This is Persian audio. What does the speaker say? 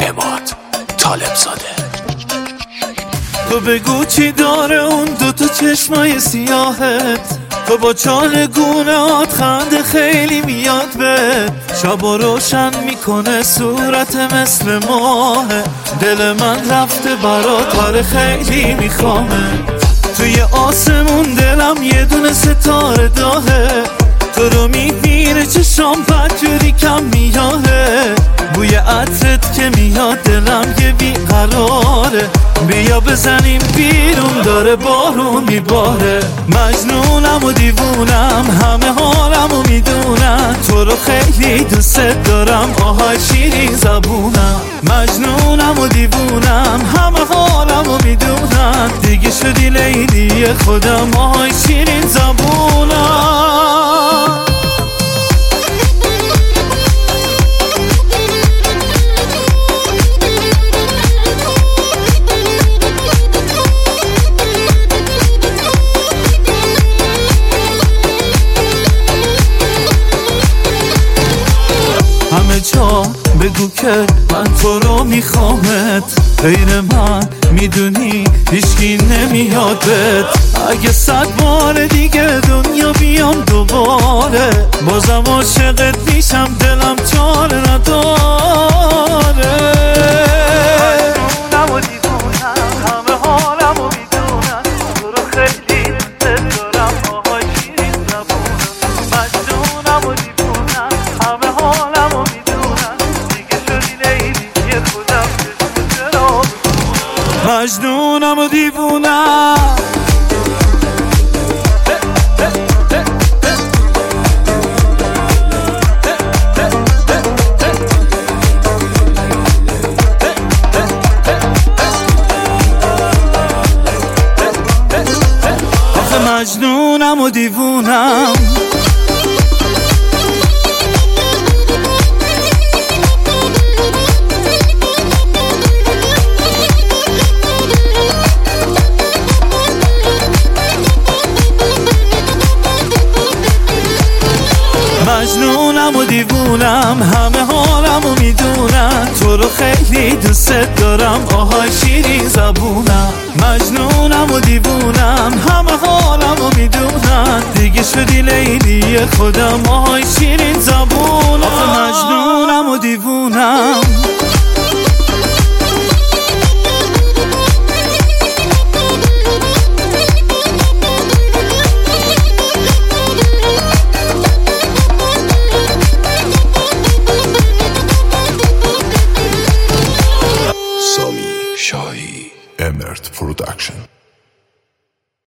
عماد طالب زاده. تو بگو چی داره اون دوتا چشمای سیاهت، تو با چالگونهات خنده خیلی میاد به شبا روشن میکنه صورت مثل ماهه. دل من رفته برات آره خیلی میخوامه، توی آسمون دلم یه دونه ستاره داهه. تو رو میبینه چشام بدجوری کم میاهه، بوی عطرت که میاد دلم یه بیقراره. بیا بزنیم بیرون داره بارون میباره، مجنونم و دیوونم همه حالم و میدونم. تو رو خیلی دوست دارم آهای شیرین زبونم، مجنونم و دیوونم همه حالم و میدونم. دیگه شدی لیلی خودم آهای شیرین زبونم. همه جا بگو که من تو رو میخوامت، غیر من میدونی هیچکی نمیادت. اگه 100 بار دیگه دنیا بیام دوباره، بازم عاشقت میشم دلم چاره نداره. مجنونم و دیوونم همه حالم و میدونم، تو رو خیلی دوست دارم آهای شیرین زبونم. مجنونم و دیوونم همه حالم و میدونم، دیگه شدی لیلی خودم چرا مجنونم و دیوونم. مجنونم و دیوونم. مجنونم و دیوونم همه حالم و میدونم. تو رو خیلی دوست دارم آهای شیرین زبونم، مجنونم و دیوونم همه حالم و میدونم. دیگه شدی لیلی خودم آهای شیرین زبونم. مجنونم و دیوونم. سامی شاهی، امرت پروداکشن.